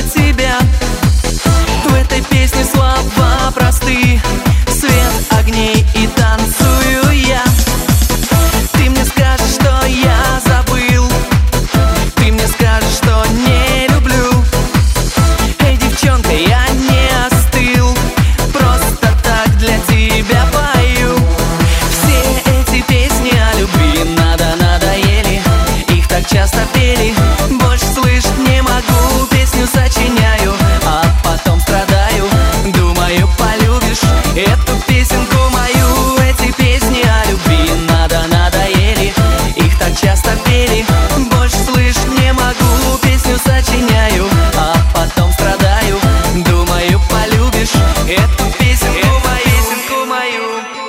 тебя. В этой песне слова просты, свет огней и танцую я. Ты мне скажешь, что я забыл, ты мне скажешь, что не люблю. Эй, девчонка, я не остыл, просто так для тебя пою. Все эти песни о любви надоели, их так часто пели, больше слышать не могу. Песню сочиняю, а потом страдаю, думаю, полюбишь эту песенку мою. Эти песни о любви надоели, их так часто пели, больше слышать не могу. Песню сочиняю, а потом страдаю, думаю, полюбишь эту песенку мою.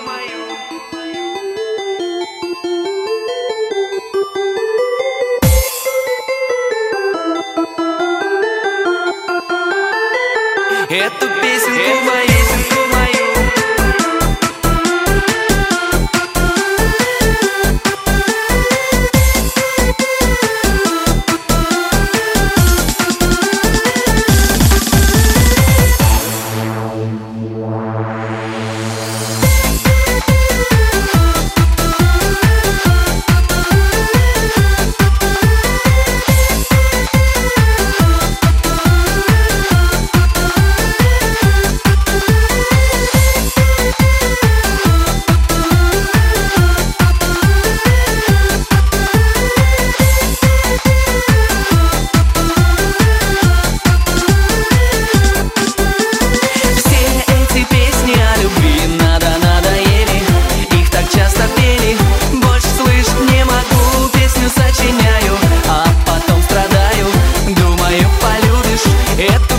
Эту песенку мою. Сочиняю, а потом страдаю, думаю, полюбишь эту